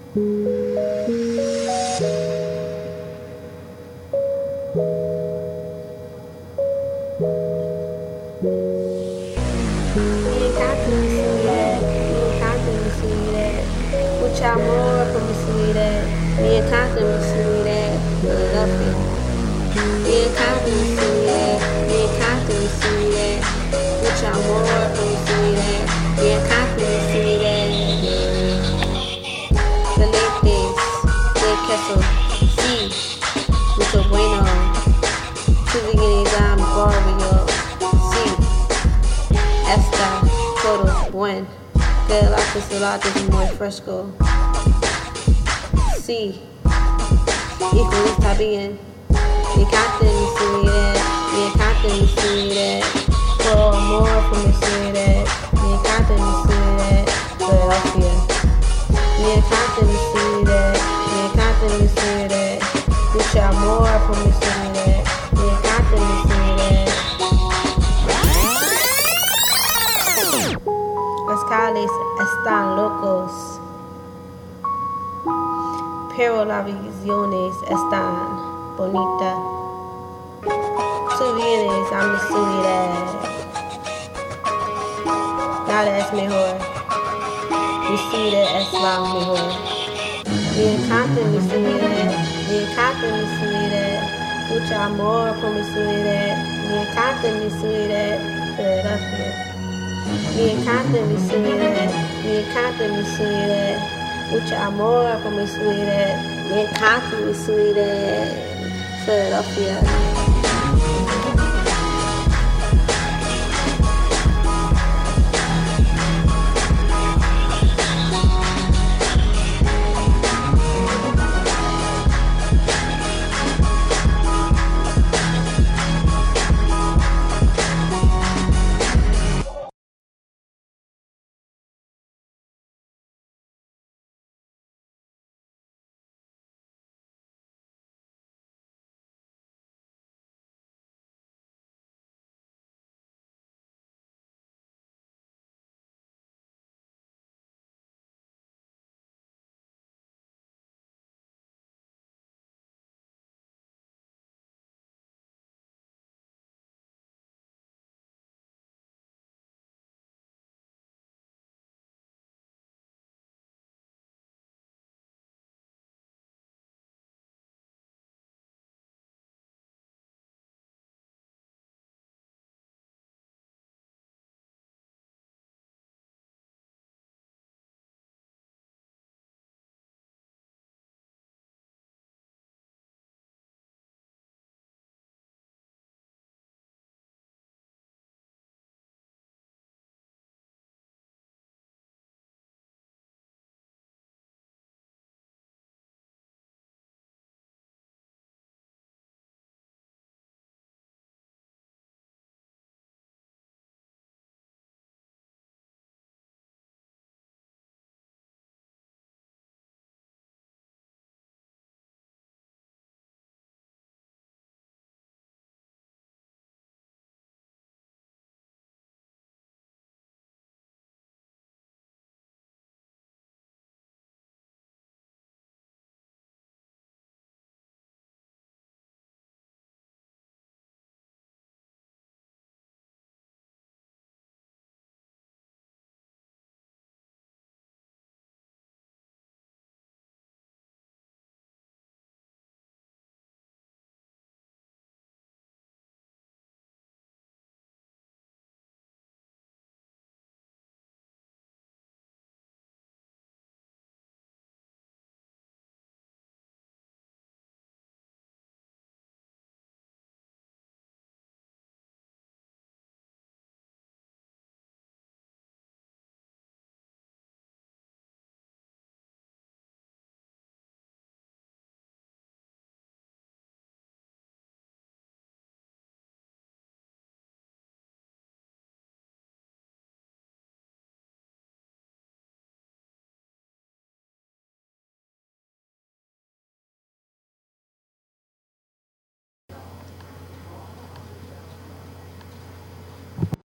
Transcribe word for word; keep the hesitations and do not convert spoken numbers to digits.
Mucho amor por mi ciudad, me encanta mi ciudad, Philadelphia. Me encanta mi ciudad, me encanta mi ciudad, mucho amor por mi ciudad, me encanta mi ciudad. Felices, de queso, sí, mucho bueno. Chilean barrio, sí, está todo bueno. Que el chocolate es muy fresco. Sí, hijo está bien. Me encanta mi ciudad, me encanta mi ciudad. Por amor por mi ciudad, me encanta mi ciudad, Philadelphia. Me encanta mi ciudad, me encanta mi ciudad. Mucho amor por mi ciudad, me encanta mi ciudad. Las calles están locos, pero las visiones están bonitas. Tú vienes a mi ciudad, nada es mejor, mi ciudad es la mejor. Me encanta mi ciudad, me encanta mi ciudad, mucho amor por mi ciudad, me encanta mi ciudad, Philadelphia. Me encanta mi ciudad, me encanta mi ciudad, mucho amor por mi ciudad, me encanta mi ciudad, Philadelphia.